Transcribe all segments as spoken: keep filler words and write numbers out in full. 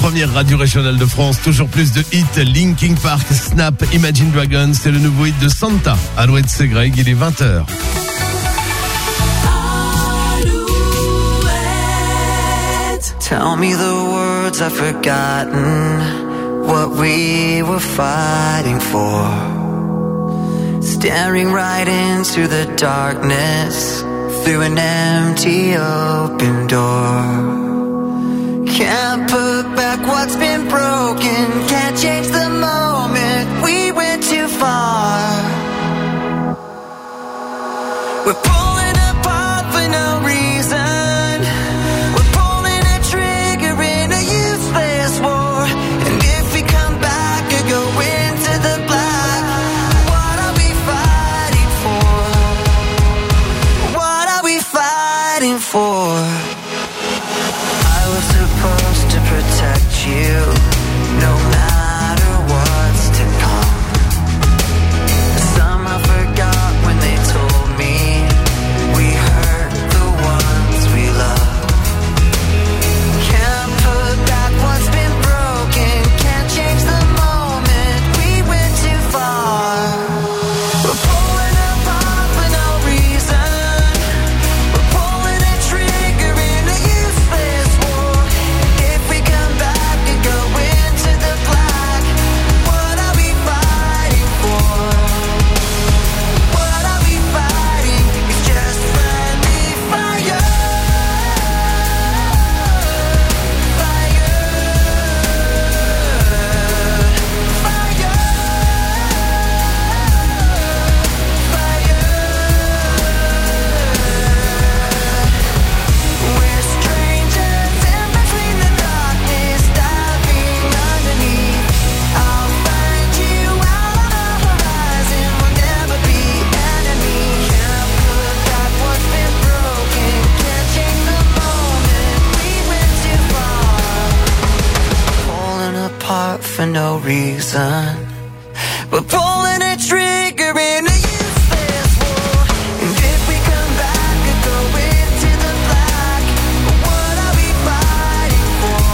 première radio régionale de France. Toujours plus de hits. Linkin Park, Snap, Imagine Dragons. C'est le nouveau hit de Santa. Alouette, c'est Greg, il est vingt heures. Tell me the words I've forgotten, what we were fighting for. Staring right into the darkness, through an empty open door. Can't put back what's been broken, can't change the moment, we went too far. We're pulling apart for no reason, we're pulling a trigger in a useless war. And if we come back or go into the black, what are we fighting for? What are we fighting for? I was supposed to protect you, no matter what's to come. Somehow forgot when they told me we hurt the ones we love. Can't put back what's been broken, can't change the moment, we went too far. We're pulling apart for no reason, we're pulling a trigger in a useless war. If we come back and go into the black, what are we fighting for? What are we fighting? It's just friendly fire. Fire. Fire. Fire. We're strangers in between the darkness, diving underneath. I'll find you out on the horizon, we'll never be enemies. Can't put back what's been broken, can't change the moment, we went too far. Pulling apart for no reason, we're pulling a trigger in a useless war. And if we come back and go into the black, what are we fighting for?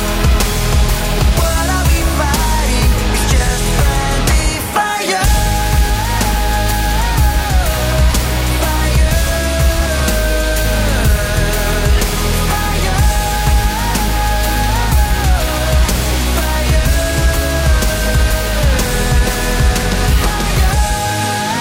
What are we fighting? It's just friendly fire. Fire. Fire. Fire.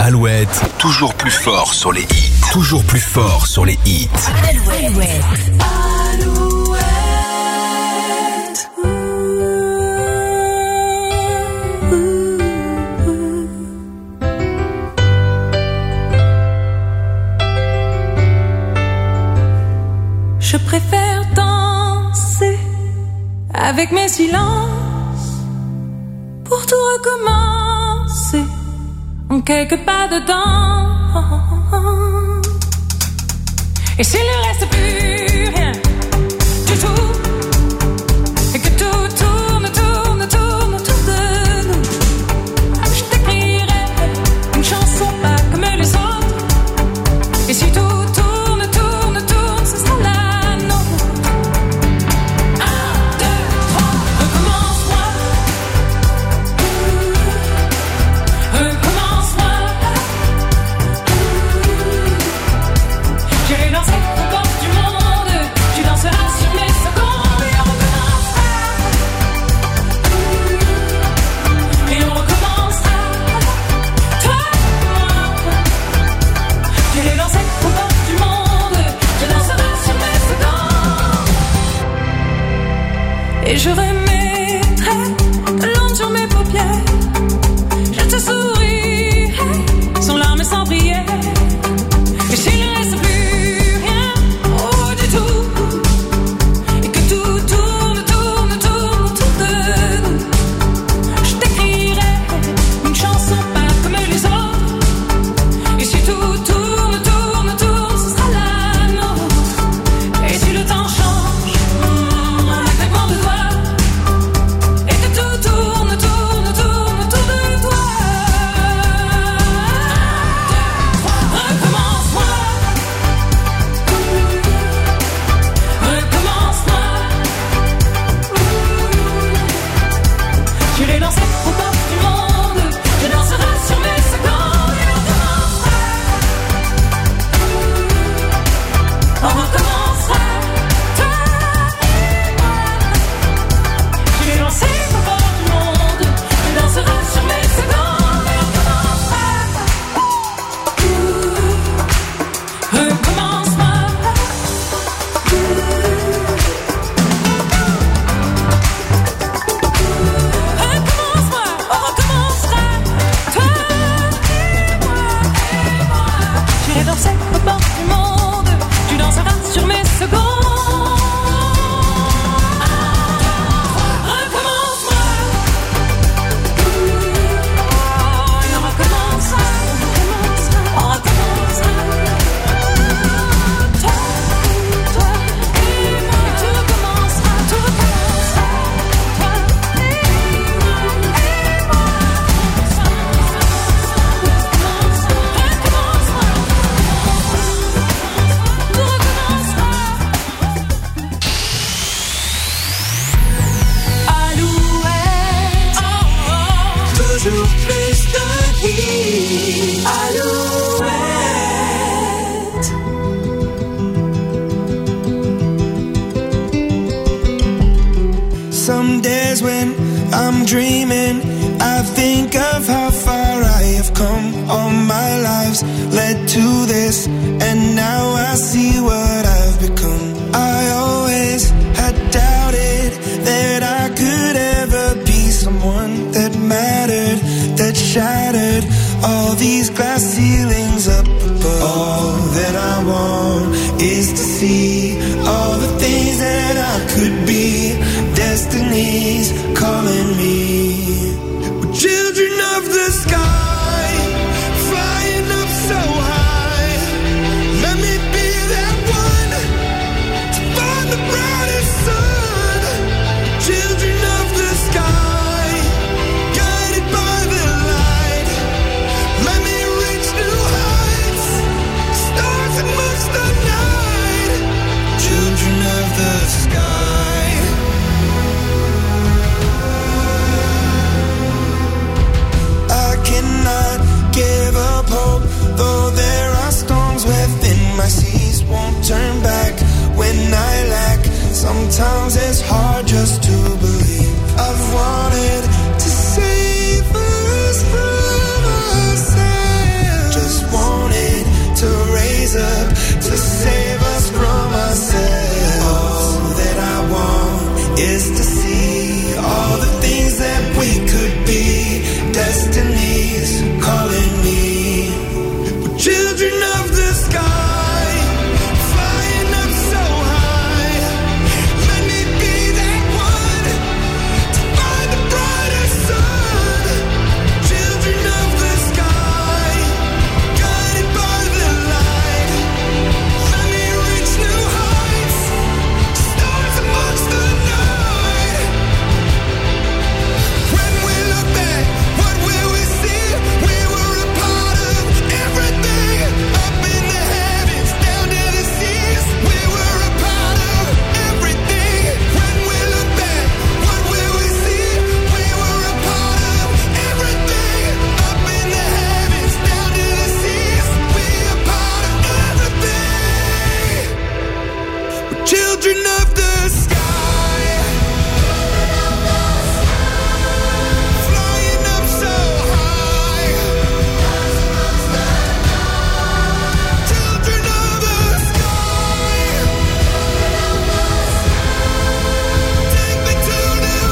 Alouette, toujours plus fort sur les hits. Toujours plus fort sur les hits. Alouette. Alouette. Je préfère danser avec mes silences pour tout recommencer en quelques pas dedans. Et s'il ne reste plus rien du tout, et que tout tourne, tourne, tourne autour de nous, je t'écrirai une chanson pas comme les autres. Et si tout tourne, tourne, tourne, ce sera la nôtre. Un, deux, trois, recommence-moi. Recommence-moi. J'irai danser aux portes du monde. Tu danseras sur mes secondes. Et on recommencera. Et on recommencera. Toi et moi. J'irai danser aux portes du monde. Tu danseras sur mes secondes. Et je remettrai de l'ombre sur mes paupières. Je te sourirai sans larmes et sans prière. Et s'il ne reste plus rien, oh du tout, et que tout tourne, tourne, tourne autour de nous, je t'écrirai une chanson pas comme les autres. Et si tout tourne, tourne, tourne, ce sera la nôtre. Et si le temps change, mm, en un claquement de doigts, et que tout tourne, tourne, tourne autour de toi. Recommence-moi. Recommence-moi. J'irai danser aux portes du monde. Tu danseras sur mes secondes. Et on recommencera. On recommencera. Toi et moi. J'irai danser aux portes du monde. Tu danseras sur mes secondes. Et on recommencera. Recommence-moi. Recommence-moi, on recommencera. Toi et moi, et moi. J'irai danser aux portes du monde. Tu danseras sur mes secondes. Recommence-moi. Et on recommencera. On recommencera. Toi, toi et moi. Et tout recommencera, tout recommencera. Toi et moi, et moi. Recommence-moi. Tout recommencera. Alouette. Oh, oh. Toujours plus de hits. Alouette. Some days when I'm dreaming, I think of how far I have come. All my lives led to this, and now I see what I've become. I always had doubted that I could ever be someone that mattered, that shattered all these glass ceilings up above. All that I want is to see all the things that I could be. Destiny's calling me. We're children of the sky, flying up so high. Let me be that one to find the brightest sun. Children of the sky, guided by the light. Let me reach new heights, stars amongst the night. Children of the sky. I cannot give up hope, though there are storms within my seas. Won't turn back when I lack. Sometimes it's hard just to believe. I've wanted to save us from ourselves. enemies calling me. We're children of the sky, flying up so high. Let me be that one to find the brighter sun. Children of the sky, guided by the light. Let me reach new heights, stars amongst the night. When we look back, what will we see? We were a part of everything, up in the heavens, down to the seas. We were a part of everything. When we look back, what will we see? We were a part of everything, up in the heavens, down to the seas. We are part of everything. We're children of the sky, flying up so high. Children of the sky, take me to new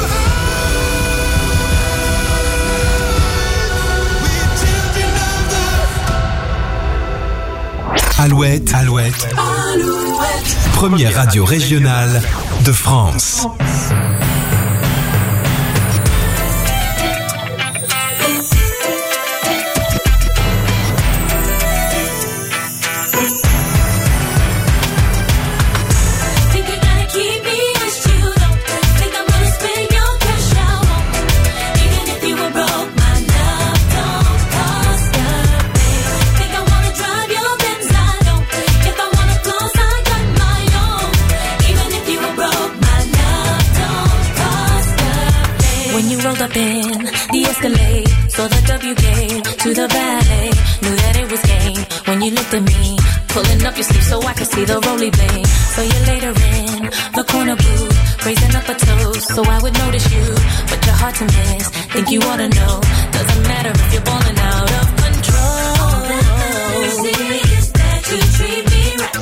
heights. We're children of the Alouette, Alouette, première radio régionale de France. Think you're gonna keep me as you don't think I'm gonna spend your cash out on me. Even if you were broke, my love don't cost a thing. Think I wanna drive your Benz, I don't. If I wanna close, I got my own. Even if you were broke, my love don't cost a thing. When you rolled up in the Escalade, saw the W game to the ballet, knew that it was game. When you looked at me, pulling up your sleeve so I could see the roly bling. So you later in the corner booth, raising up a toast so I would notice you, but you're hard to miss. Think you ought to know, doesn't matter if you're balling out of control. All that matters is that you treat me right.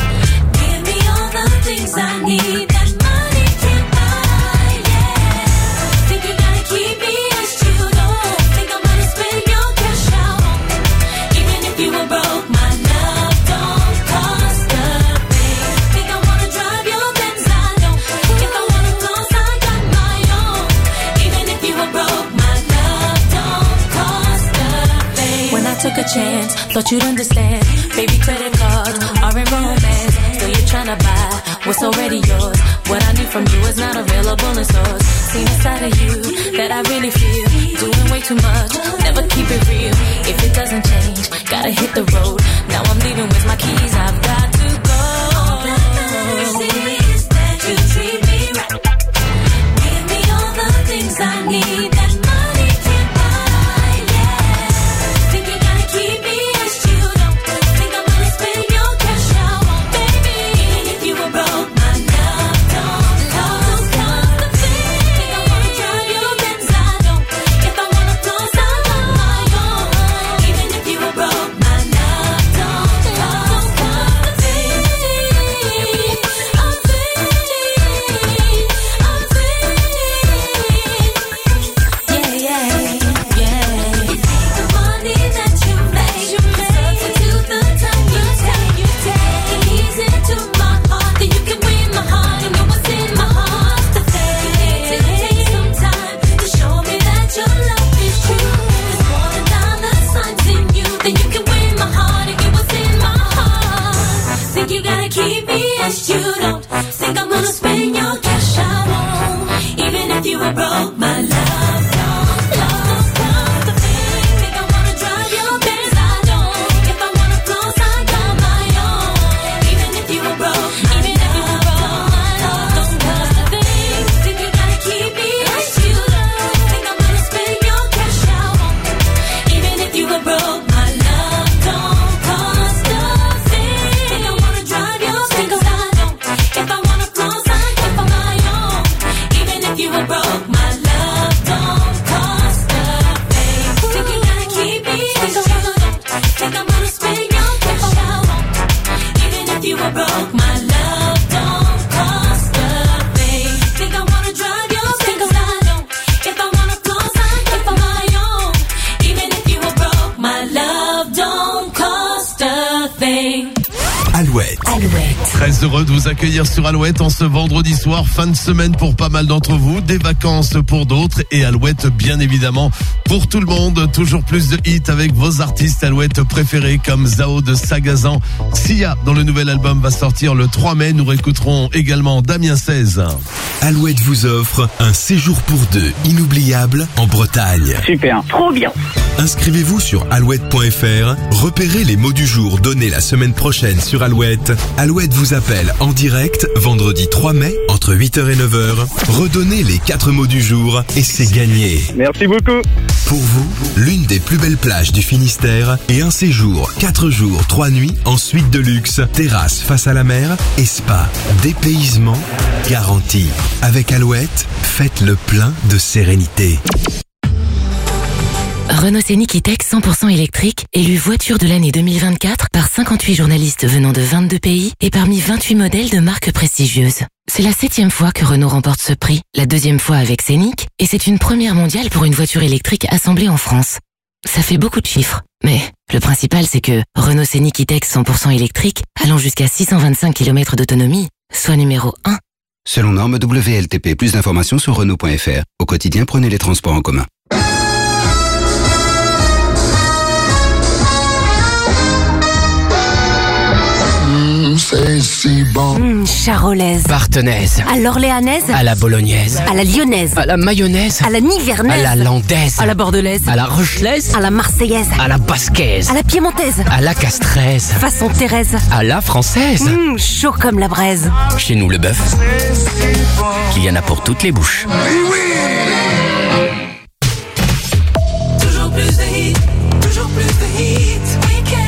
Give me all the things I need that money can't buy. Yeah, think you gotta keep me as you don't think I'm gonna spend your cash out on me. Even if you were broke, my love don't cost a thing. Think I wanna drive your Benz, I don't. If I wanna close, I got my own. Even if you were broke, my love don't cost a thing. When I took a chance, thought you'd understand. Baby, credit cards are in romance. Still you're tryna buy what's already yours. What I need from you is not available in stores. Seen a side of you that I really feel. Doing way too much, never keep it real. If it doesn't change, gotta hit the road. Now I'm leaving with my keys, I've got to go. All that matters is that you treat me right. Give me all the things I need that money can't buy. Yeah, think you gotta keep me as you don't think I'm gonna spend your cash out on baby. Even if you were broke, my love don't cost a thing. Think I wanna drive your Benz, I don't. If I wanna close, I got my own. Even if you were broke, my love don't cost a thing. I'm free, I'm free. Yeah, yeah, yeah. You take the money that you make, substitute the time you take, you take it easy to my heart, then you can win my heart and know what's in my heart to say. You need to take some time to show me that your love is true. There's more than dollar signs in you, then you can win my heart and get what's in my heart. Think you gotta keep me as you don't think I'm gonna spend your cash I won't. Even if you were broke, my love don't love cost a thing. Think I wanna drive your Benz, I don't. If I wanna close, I got my own. Even if you were broke, even if you were broke, my love don't cost a thing. Think you gotta keep me as you don't think I'm gonna spend your cash I won't. Even if you were broke, my love don't cost a thing. Think I wanna drive your Benz, I don't. If I wanna close, I got my own. Even if you were broke, my love Alouette. Alouette. Très heureux de vous accueillir sur Alouette en ce vendredi soir, fin de semaine pour pas mal d'entre vous, des vacances pour d'autres et Alouette bien évidemment pour tout le monde. Toujours plus de hits avec vos artistes Alouette préférés comme Zao de Sagazan. Sia dont le nouvel album va sortir le trois mai. Nous réécouterons également Damien seize. Alouette vous offre un séjour pour deux inoubliable en Bretagne. Super, trop bien. Inscrivez-vous sur alouette point f r, repérez les mots du jour donnés la semaine prochaine sur Alouette. Alouette vous appelle en direct vendredi trois mai entre huit heures et neuf heures. Redonnez les quatre mots du jour et c'est gagné. Merci beaucoup. Pour vous, l'une des plus belles plages du Finistère et un séjour quatre jours, trois nuits en suite de luxe, terrasse face à la mer et spa, dépaysement garanti. Avec Alouette, faites le plein de sérénité. Renault Scénic E-Tech cent pour cent électrique, élu voiture de l'année deux mille vingt-quatre par cinquante-huit journalistes venant de vingt-deux pays et parmi vingt-huit modèles de marques prestigieuses. C'est la septième fois que Renault remporte ce prix, la deuxième fois avec Scénic, et c'est une première mondiale pour une voiture électrique assemblée en France. Ça fait beaucoup de chiffres, mais le principal c'est que Renault Scénic E-Tech cent pour cent électrique, allant jusqu'à six cent vingt-cinq kilomètres d'autonomie, soit numéro un. Selon norme W L T P, plus d'informations sur Renault point f r. Au quotidien, prenez les transports en commun. C'est si bon. Mmh, charolaise. Partenaise. À l'orléanaise. À la bolognaise. À la lyonnaise. À la mayonnaise. À la nivernaise. À la landaise. À la bordelaise. À la rochelaise. À la marseillaise. À la basquaise. À la piémontaise. À la castraise. Façon Thérèse. À la française. Mmh, chaud comme la braise. Chez nous, le bœuf, qu'il y en a pour toutes les bouches. Toujours plus de hits, toujours plus de hits. Week-end.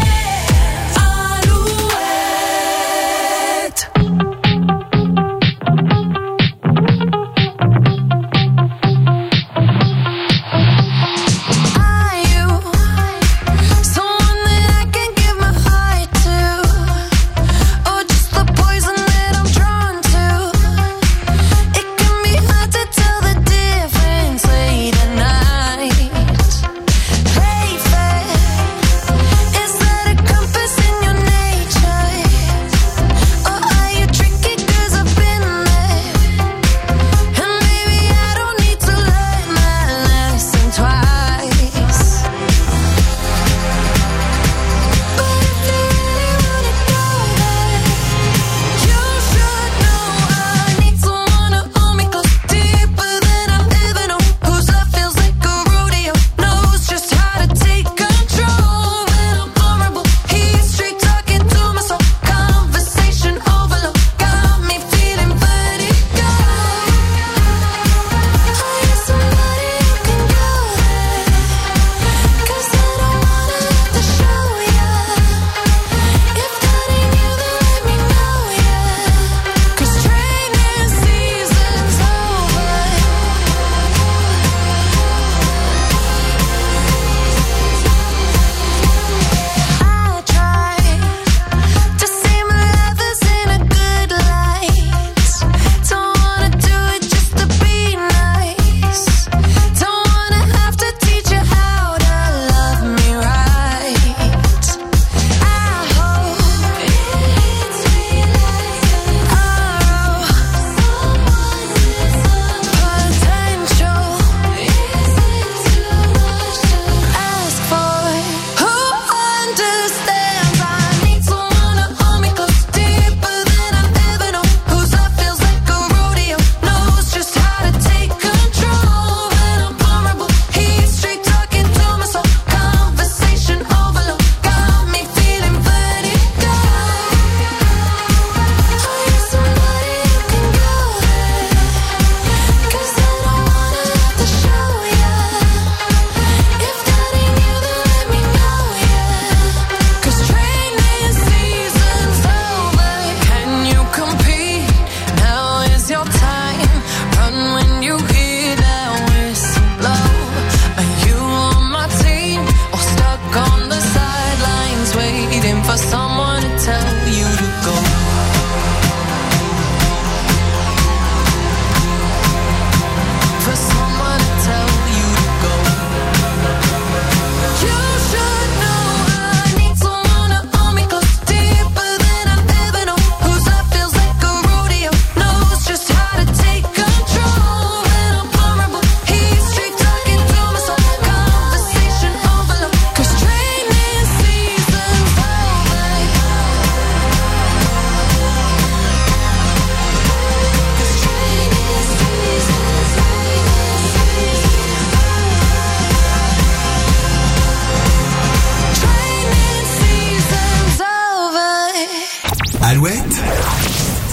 Difference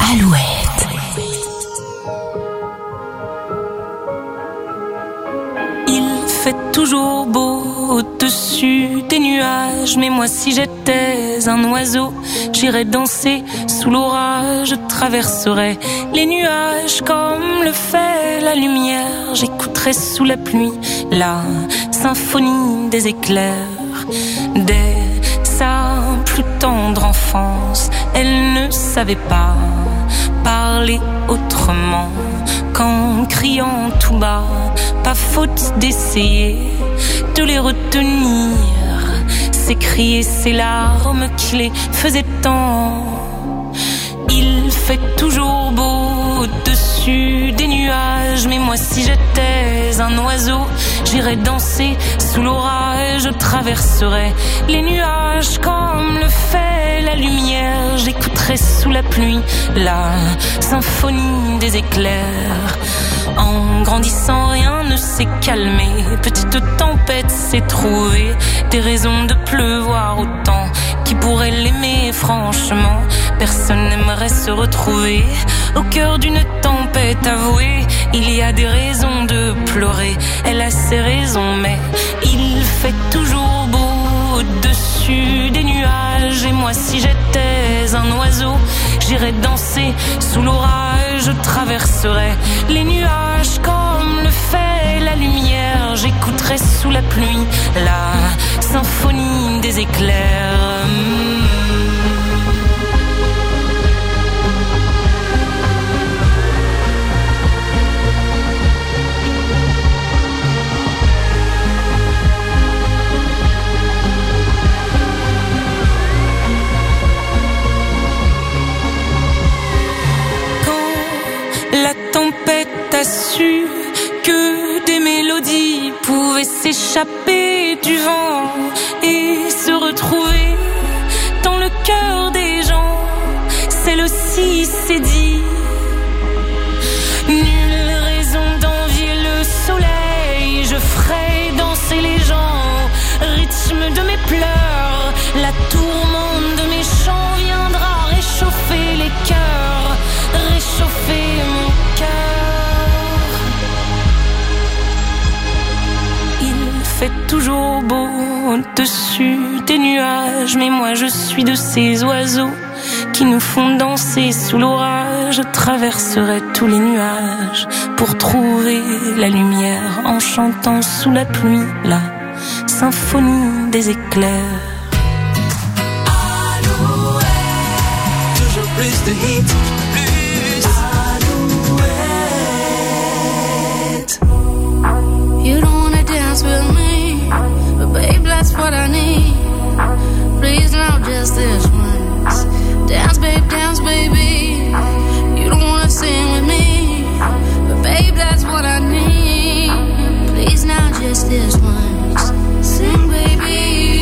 Alouette. Il fait toujours beau au-dessus des nuages, mais moi si j'étais un oiseau, j'irais danser sous l'orage, je traverserais les nuages comme le fait la lumière, j'écouterais sous la pluie la symphonie des éclairs. Dès sa plus tendre enfance, elle ne savait pas parler autrement qu'en criant tout bas. Pas faute d'essayer de les retenir, ces cris et ces larmes qui les faisaient tant. Il fait toujours beau au-dessus des nuages, mais moi si j'étais un oiseau, j'irais danser sous l'orage, je traverserais les nuages comme le fait la lumière, j'écouterais sous la pluie la symphonie des éclairs. En grandissant, rien ne s'est calmé, petite tempête s'est trouvée, des raisons de pleuvoir autant. Qui pourrait l'aimer franchement? Personne n'aimerait se retrouver au cœur d'une tempête avouée. Il y a des raisons de pleurer, elle a ses raisons, mais il fait toujours beau au-dessus des nuages. Et moi si j'étais un oiseau, j'irais danser sous l'orage, je traverserais les nuages comme le fait la lumière, j'écouterais sous la pluie la symphonie des éclairs. La tempête a su que des mélodies pouvaient s'échapper du vent et se retrouver dans le cœur des gens. Celle-ci s'est dit, nulle raison d'envier le soleil, je ferai danser les gens au rythme de mes pleurs. La tourmente de mes chants viendra réchauffer les cœurs, réchauffer mon cœur. Il fait toujours beau au-dessus des nuages, mais moi je suis de ces oiseaux qui nous font danser sous l'orage. Je traverserai tous les nuages pour trouver la lumière en chantant sous la pluie la symphonie des éclairs. Toujours plus de hits, plus Alouette. You don't wanna dance with me, but babe, that's what I need. Please now, just this once. Dance, babe, dance, baby. You don't wanna sing with me, but babe, that's what I need. Please now, just this once. Sing, baby.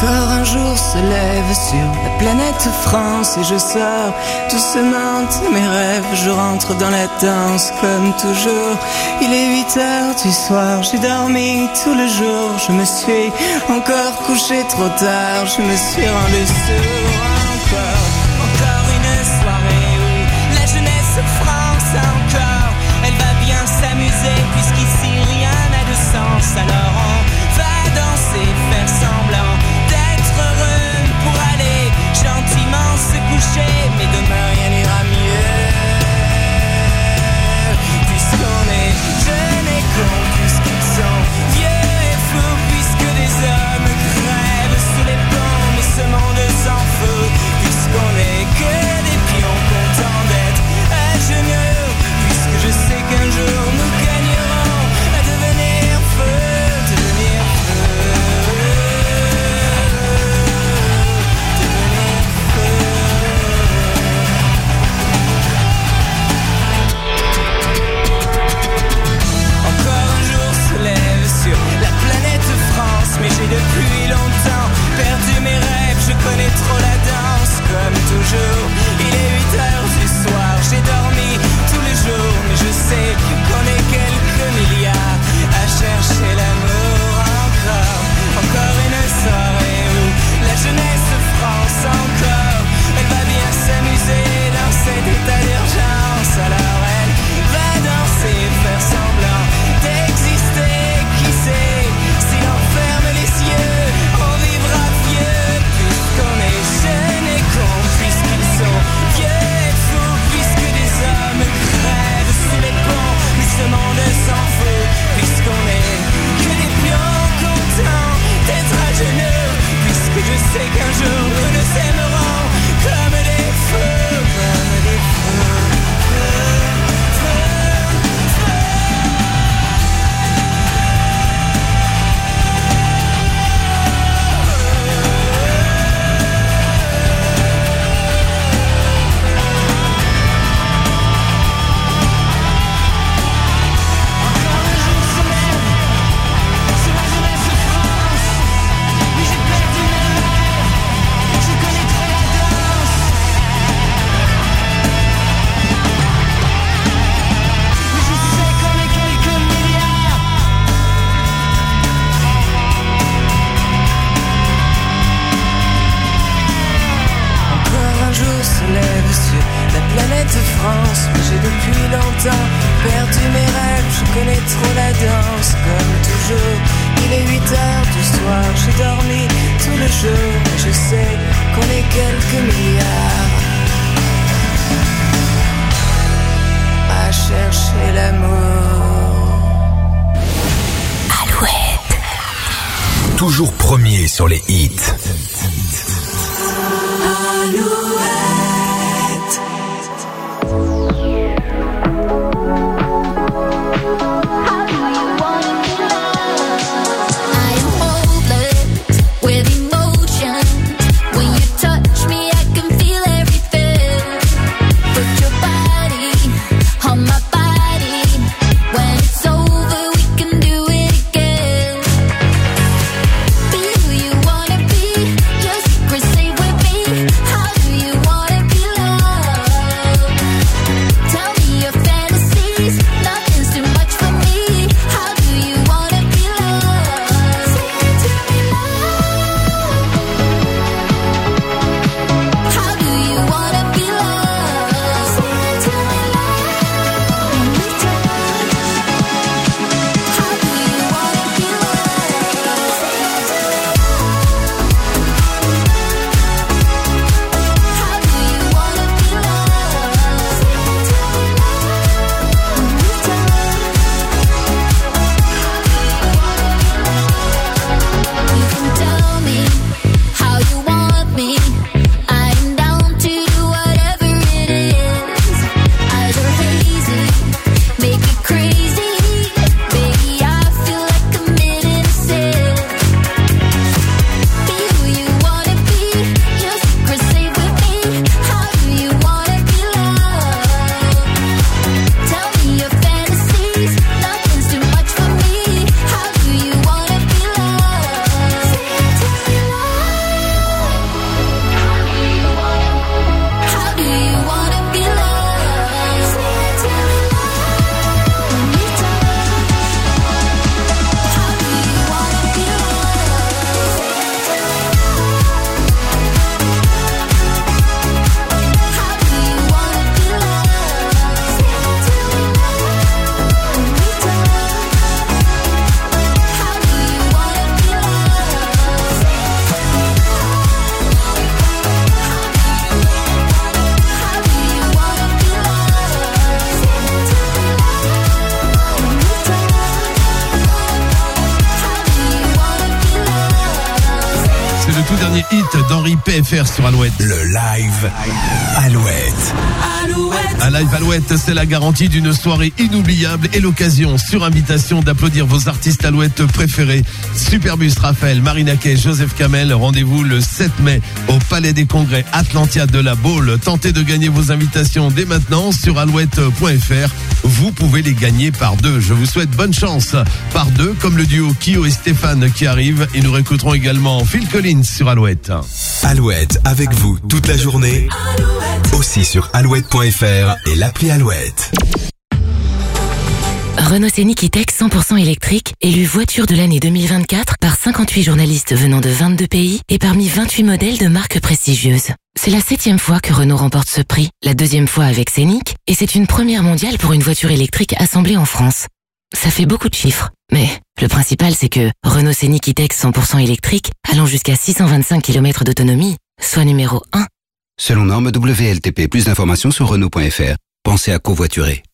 Encore un jour se lève sur la planète France et je sors doucement de mes rêves. Je rentre dans la danse comme toujours. Il est huit heures du soir, j'ai dormi tout le jour. Je me suis encore couché trop tard, je me suis rendu sourd. Encore, encore une soirée où la jeunesse France encore, elle va bien s'amuser puisqu'ici rien n'a de sens. Alors on va danser, faire semblant d'être heureux pour aller gentiment se coucher, mais demain rien n'ira mieux. Puisqu'on est jeunes et cons, puisqu'ils sont vieux et fous, puisque des hommes crèvent sous les ponts, mais ce monde s'en fout. Puisqu'on est que des pions contents d'être à genoux, puisque je sais qu'un jour nous gagnerons à devenir feu, devenir feu, devenir feu. Encore un jour se lève sur la planète France, mais j'ai depuis longtemps perdu mes rêves, je connais trop la danse comme toujours. Il est huit heures du soir, j'ai dormi tous les jours, mais je sais qu'on est quelques milliards à chercher l'amour. Encore, encore une soirée où la jeunesse France encore, elle va bien s'amuser dans cet état d'urgence. Alors elle va danser, faire semblant d'exister. Qui sait, si l'on ferme les yeux, on vivra vieux. Puisqu'on est jeunes et cons, puisqu'ils sont vieux et fous, puisque des hommes crèvent sous les ponts, mais ce monde s'en fout. Puisqu'on est que des pions contents d'être à genoux, puisque je sais qu'un jour nous nous aimerons comme des feux, comme des feux, feux, feux, feux. France, mais j'ai depuis longtemps perdu mes rêves, je connais trop la danse comme toujours. Il est huit heures du soir, j'ai dormi tout le jour, mais je sais qu'on est quelques milliards à chercher l'amour. Alouette. Toujours premier sur les hits. Alouette. Be who you wanna be. c'est le tout dernier hit d'Henri P F R sur Alouette. Le live Alouette. Un live Alouette, c'est la garantie d'une soirée inoubliable et l'occasion, sur invitation, d'applaudir vos artistes Alouette préférés. Superbus, Raphaël, Marina Kaye, Joseph Kamel. Rendez-vous le sept mai au Palais des Congrès Atlantia de la Baule. Tentez de gagner vos invitations dès maintenant sur alouette point f r. Vous pouvez les gagner par deux. Je vous souhaite bonne chance. Par deux, comme le duo Kyo et Stéphane qui arrive. Et nous réécouterons également Phil Collins sur Alouette. Alouette avec vous toute la journée. Alouette. Aussi sur alouette point f r et l'appli Alouette. Renault Scénic E-Tech cent pour cent électrique, élu voiture de l'année deux mille vingt-quatre par cinquante-huit journalistes venant de vingt-deux pays et parmi vingt-huit modèles de marques prestigieuses. C'est la septième fois que Renault remporte ce prix, la deuxième fois avec Scénic, et c'est une première mondiale pour une voiture électrique assemblée en France. Ça fait beaucoup de chiffres, mais le principal c'est que Renault Scénic E-Tech cent pour cent électrique, allant jusqu'à six cent vingt-cinq kilomètres d'autonomie, soit numéro un. Selon norme W L T P, plus d'informations sur Renault point f r. Pensez à covoiturer.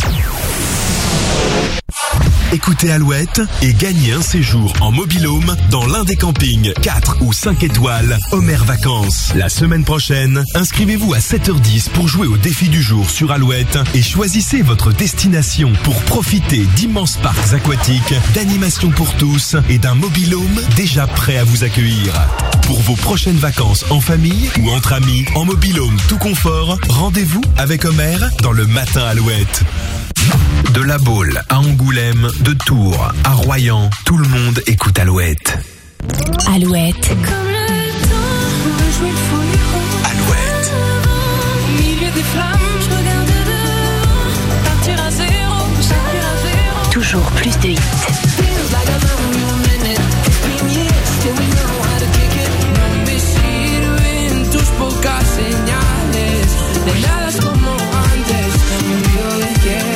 Écoutez Alouette et gagnez un séjour en mobil-home dans l'un des campings quatre ou cinq étoiles Homer Vacances. La semaine prochaine, inscrivez-vous à sept heures dix pour jouer au défi du jour sur Alouette et choisissez votre destination pour profiter d'immenses parcs aquatiques, d'animations pour tous et d'un mobil-home déjà prêt à vous accueillir. Pour vos prochaines vacances en famille ou entre amis, en mobil-home tout confort, rendez-vous avec Homer dans le matin Alouette. De la Baule à Angoulême, de Tours à Royan, tout le monde écoute Alouette. Alouette. Comme le temps où jouer le fou héros. Alouette. Au milieu des flammes, je regarde dehors. Partir à zéro, partir à zéro. Toujours plus de hits. Feels like a long minute. Fifteen years, still we know how to kick it. No me sirve en tus pocas señales. De nada es como antes. Me olvido de que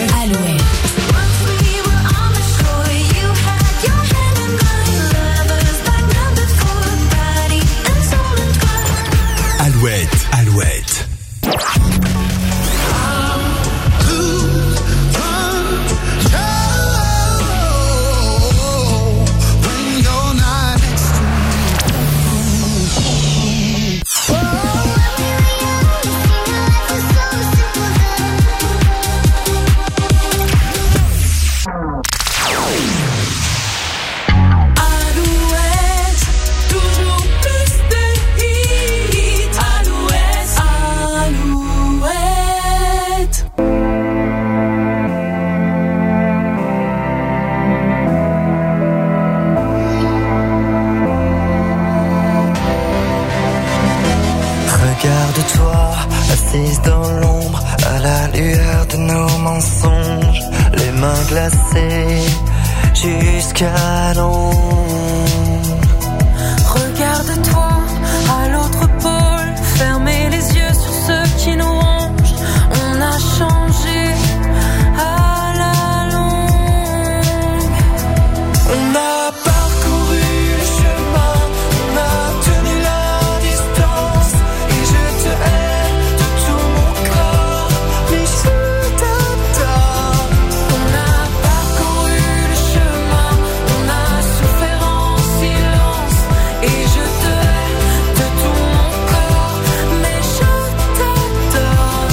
Alouette, Alouette. Regarde-toi, assise dans l'ombre, à la lueur de nos mensonges, les mains glacées jusqu'à l'ombre. regarde-toi à l'autre pôle, fermez les yeux sur ceux qui nous rongent. On a changé à la longue. On a parcouru le chemin, on a tenu la distance, et je te hais de tout mon corps, mais je t'adore. On a parcouru le chemin, on a souffert en silence, et je te hais de tout mon corps, mais je t'adore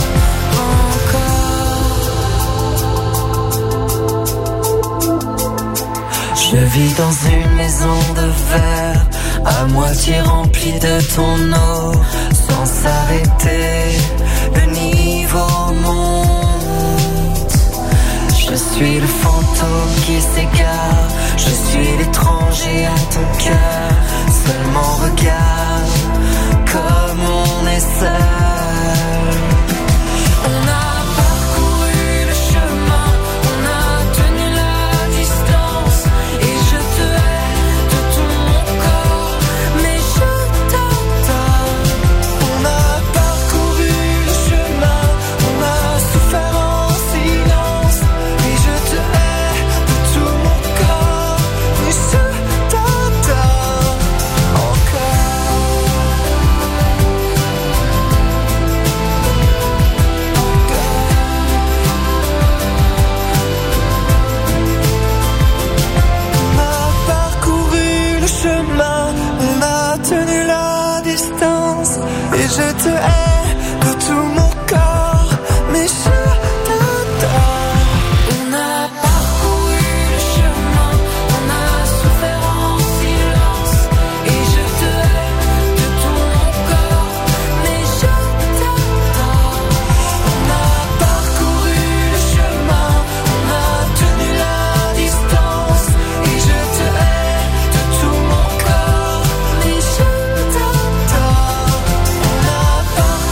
encore. Je vis dans une maison de verre, à moitié remplie de ton eau, sans s'arrêter, le niveau monte. Je suis le fantôme qui s'égare, je suis l'étranger à ton cœur, seulement regarde comme on est seul. On a parcouru le chemin, on a tenu la distance, et je te hais de tout mon corps, mais je t'adore. On a parcouru le chemin, on a souffert en silence, et je te hais de tout mon corps, mais je t'adore encore. On a parcouru le chemin, on a tenu la Je te hais de tout mon corps, mais je t'adore. On a parcouru le chemin, on a souffert en silence, et je te hais de tout mon corps, mais je t'adore. On a parcouru le chemin, on a tenu la distance, et je te hais de tout mon corps, mais je t'adore. On a parcouru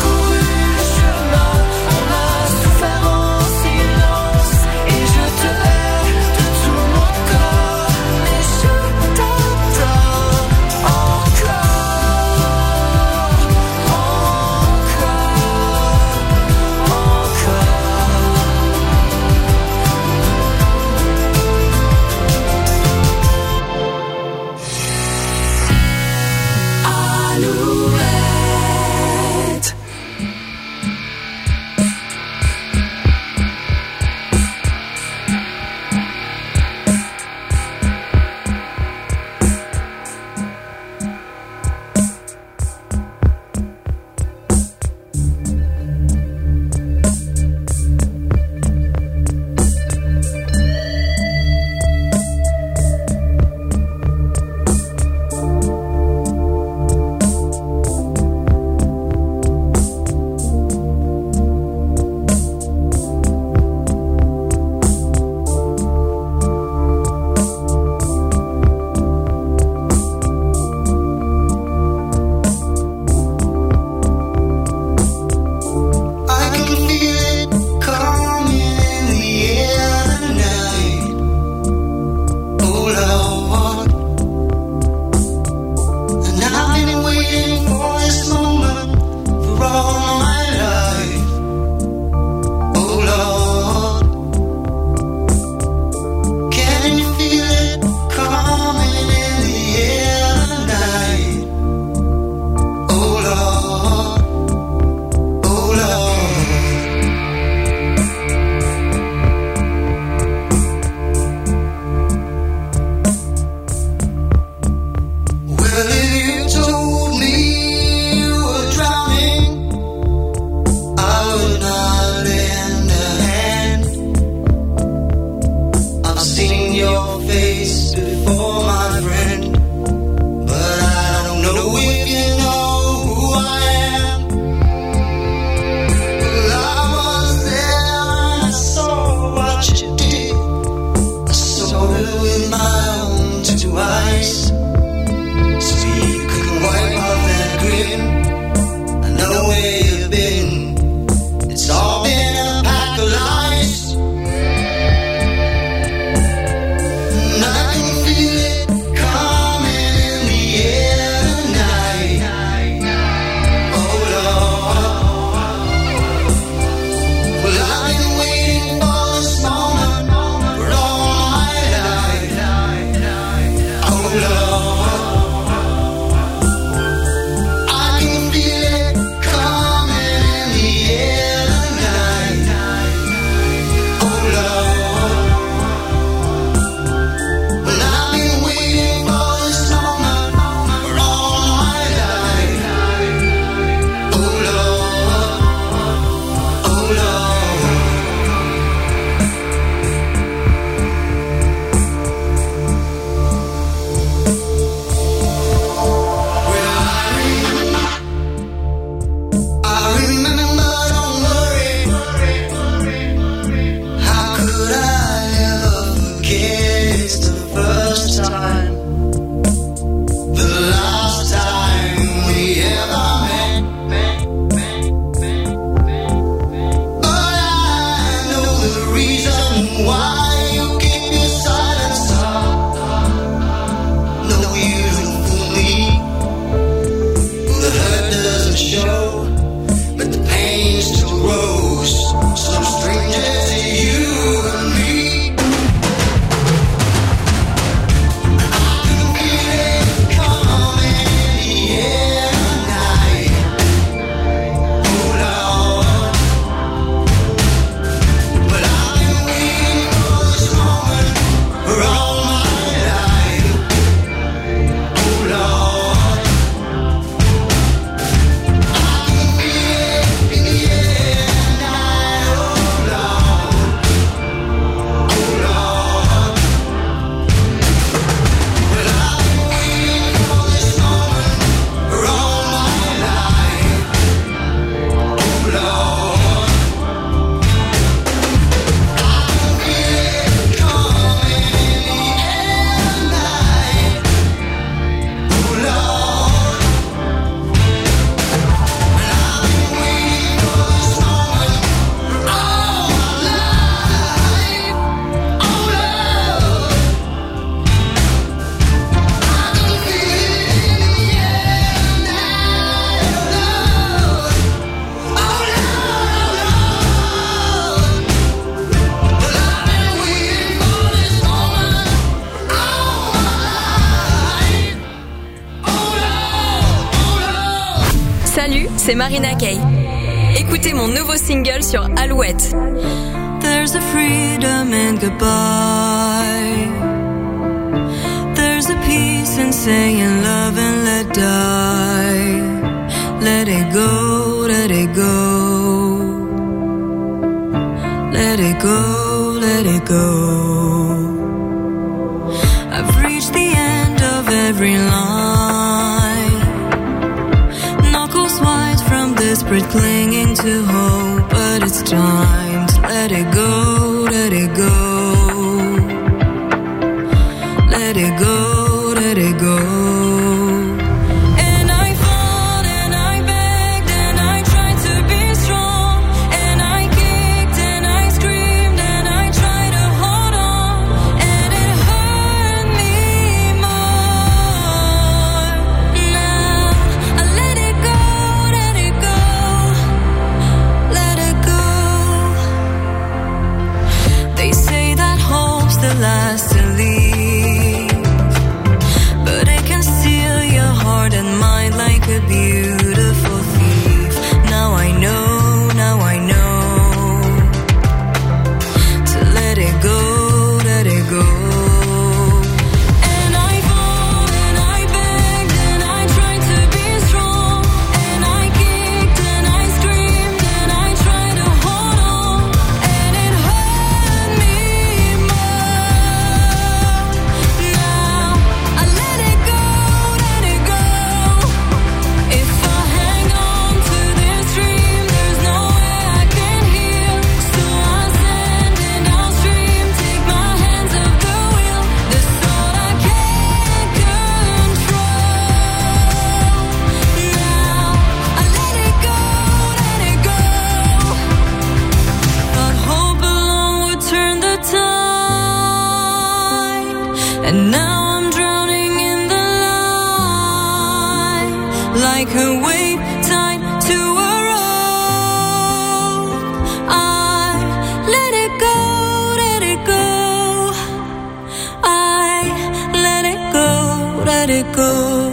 Salut, c'est Marina Kaye. Écoutez mon nouveau single sur Alouette. There's a freedom in goodbye. There's a peace in saying love and let die. Let it go, let it go. Let it go, let it go. I've reached the end of every line. Knuckles white from desperate clinging to hope. But it's time to let it go, let it go. Let it go, let it go. Last to leave, but it can steal your heart and mind like a beautiful thief. Now I know, now I know to let it go, let it go. And I fought and I begged and I tried to be strong, and I kicked and I screamed and I tried to hold on, and it hurt me. And now I'm drowning in the light, like a wave tied to a rope. I let it go, let it go. I let it go, let it go.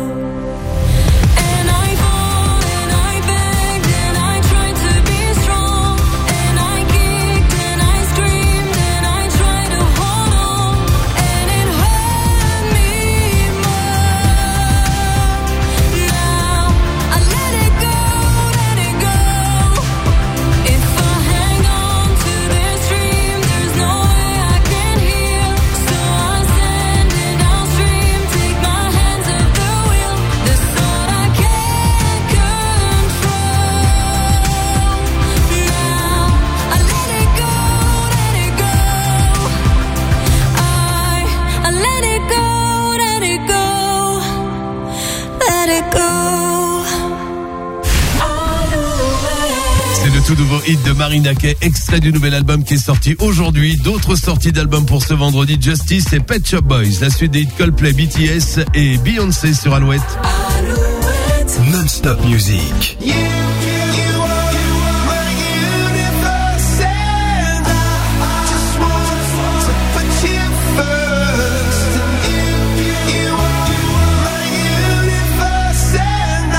Tout nouveau hit de Marina Kaye, extrait du nouvel album qui est sorti aujourd'hui. D'autres sorties d'albums pour ce vendredi: Justice et Pet Shop Boys. La suite des hits Coldplay, B T S et Beyoncé sur Alouette. Alouette. Non-stop music. You, you, you are, you are my universe, and I just want to put you first. And you, you, you are, you are my universe, and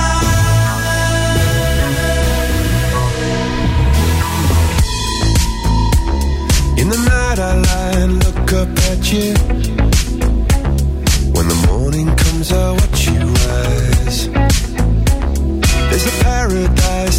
I. In the night I lie and look up at you. When the morning comes I watch you rise. There's a paradise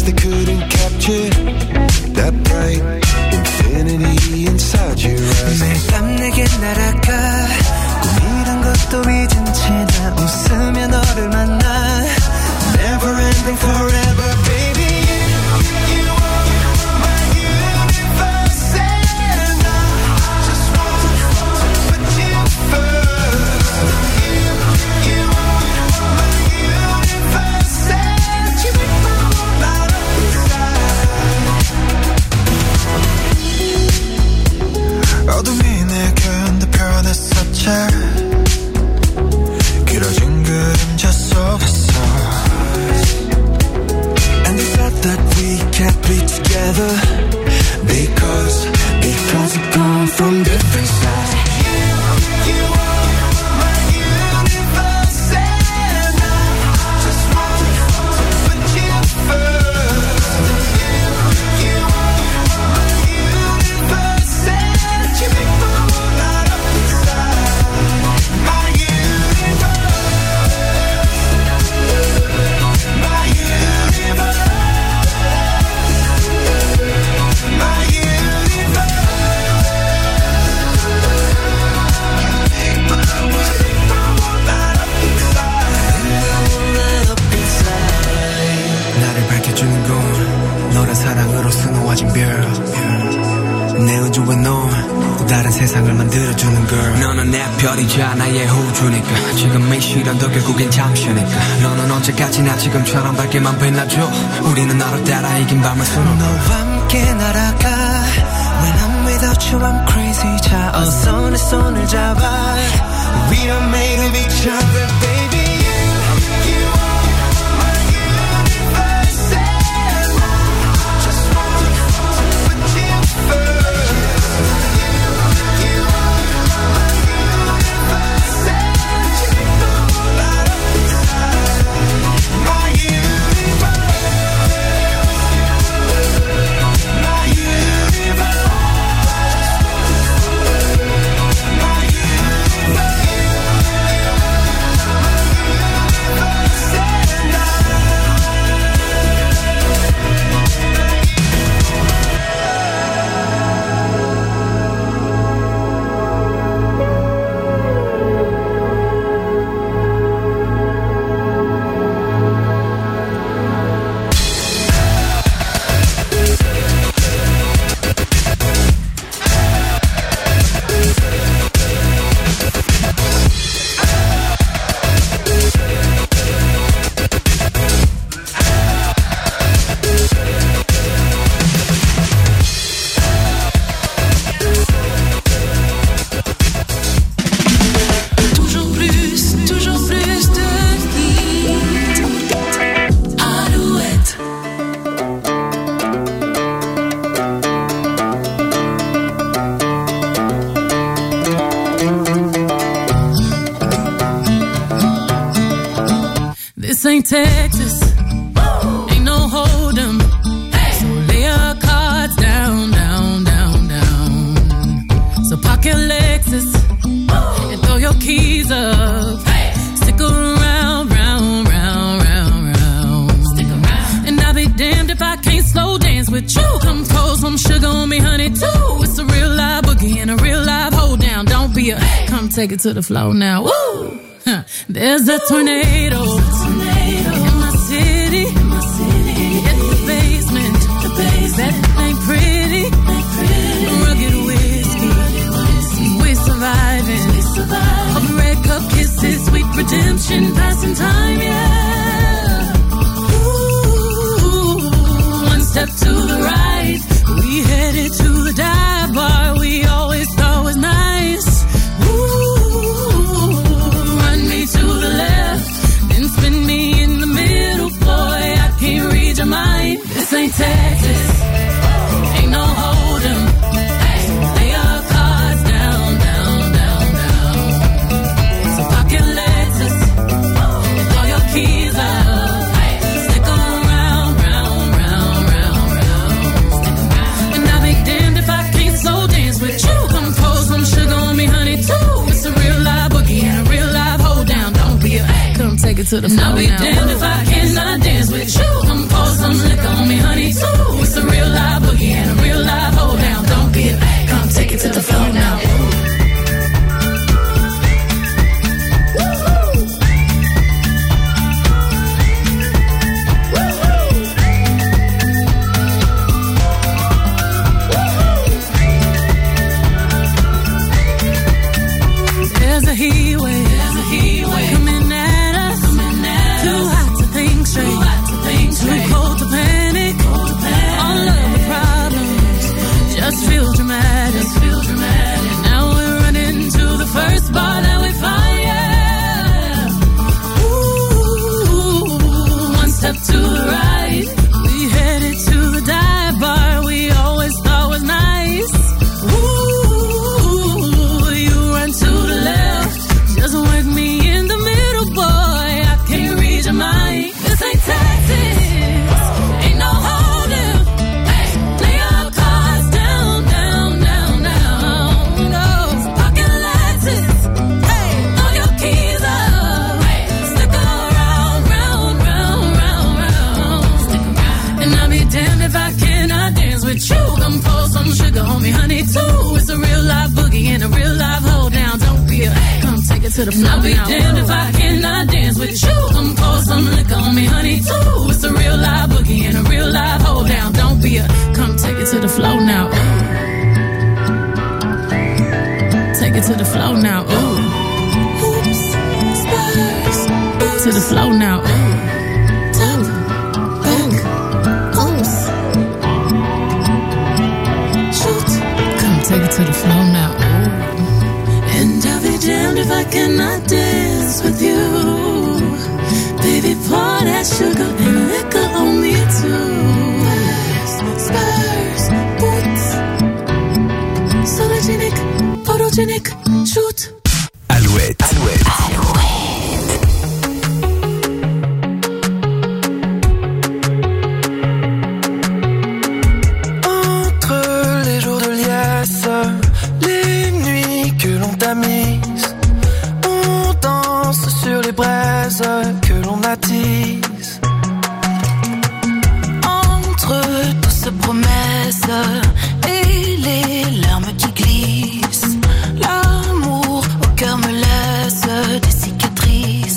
해주는 건 너란 사랑으로 수놓아진 별 내 우주에 넌 또 다른 세상을 만들어주는 girl 너는 내 별이자 나의 호주니까 지금 이 시련도 결국엔 잠시니까 너는 언제까지나 지금처럼 밝게만 빛나줘 우리는 너를 따라 이긴 밤을 수놓아 너와 함께 날아가 When I'm without you I'm crazy 자 어서 내 손을 잡아 We are made of each other baby Ain't Texas, ain't no hold'em. So lay your cards down, down, down, down. So park your Lexus and throw your keys up. Stick around, round, round, round, round. Stick around. And I'll be damned if I can't slow dance with you. Come pour some sugar on me, honey, too. It's a real live boogie and a real live hold down. Don't be a, come take it to the floor now. Woo! Huh. There's a tornado. In my city, in my city, in the basement, the basement. That ain't pretty, ain't pretty. Rugged whiskey, whiskey. We're surviving, we surviving. Of red cup kisses, sweet redemption, passing time, yeah. Ooh, one step to the right, we headed to the dive bar we always thought was nice. Ooh, run me to the left, then spin me in the middle, boy, I can't read your mind. This ain't Texas, ain't no hold'em. Lay your cards down, down, down, down. So park your Lexus and throw your keys up. Stick around, round, round, round, round. And I'll be damned if I can't slow dance with you. Come pour some sugar on me, honey, too. It's a real live boogie and a real live hold down. Don't be a come take it to the floor now. I'll be damned if I cannot dance with you. Come pour some liquor on me, honey, too. It's a real live boogie and a real live hold down. Don't be a come take it to the floor now. There's a heat wave, there's a heat wave coming at us, coming at too hot to think straight, too hot to think straight, too cold to panic, cold to panic. All of the problems just feel dramatic, just feel dramatic. Now we're running to the first bar that we find, yeah. Ooh, one step to the right, we headed to the dive bar we always thought was nice. Ooh, you run to the left, just work me in the middle, boy, I can't read your mind. This ain't Texas, ain't no hold'em. Lay your cards down, down, down, down. No, pocket Lexus, hey, throw your keys up. Stick around, round, round, round, round. Stick around. And I'll be damned if I cannot dance with you. Come pour some sugar on me, honey, too. It's a real live boogie and a real live hold down. Don't be a come take it to the floor. I'll be damned if I cannot dance with you. Come pour some liquor on me, honey, too. It's a real live boogie and a real to the flow now. Come take it to the flow now. And I'll be damned if I cannot dance with you. Baby, pour that sugar and liquor on me too. Spurs, boots, sologenic, photogenic, shoot. Alouette. Alouette. Entre les jours de liesse, les nuits que l'on tamise, on danse sur les braises que l'on attise. Entre toutes ces promesses et les larmes qui glissent, l'amour au cœur me laisse des cicatrices.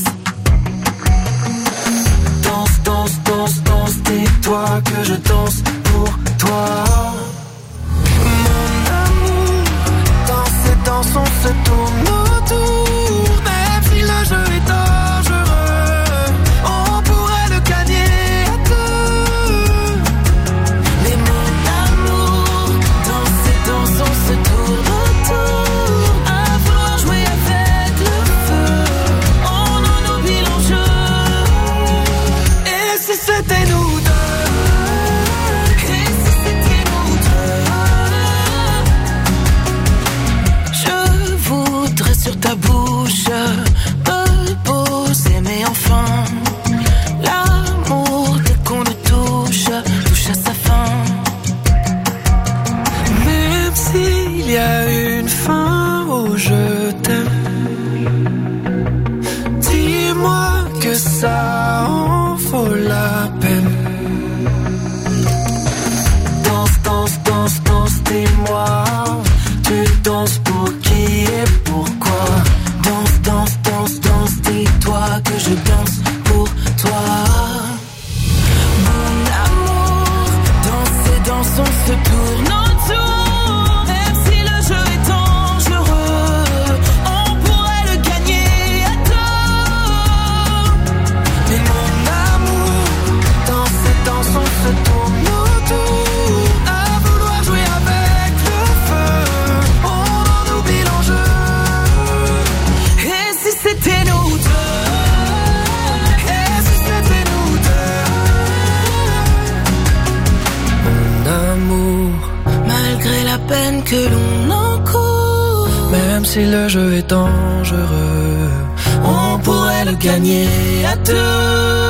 Danse, danse, danse, danse, dis-toi que je danse pour toi. Mon amour, dans ces danses on se tourne autour. Même si le jeu est dangereux, on pourrait le gagner à deux. Mais mon amour, dans ces danses on se tourne autour. À vouloir jouer avec le feu, on en oublie l'enjeu. Et si c'était nous deux? Et si c'était nous deux? Je voudrais sur ta bouche me poser, mais enfin l'amour dès qu'on le touche touche à sa fin. Même s'il y a une fin au je t'aime, dis-moi que ça en vaut la peine. Danse, danse, danse, danse, dis-moi, tu danses pour qui et pourquoi? Danse, danse, danse, danse, dis-toi que je danse pour toi. Mon amour, dans ces danses on se tourne autour. Même si le jeu est dangereux, on pourrait le gagner à deux. Mais mon amour, dans ces danses on se tourne autour. À vouloir jouer avec le feu, on en oublie l'enjeu. Et si c'était nous deux? Et si c'était nous deux? Mon amour, malgré la peine que l'on encourt, même si le jeu est dangereux, on pourrait le gagner à deux.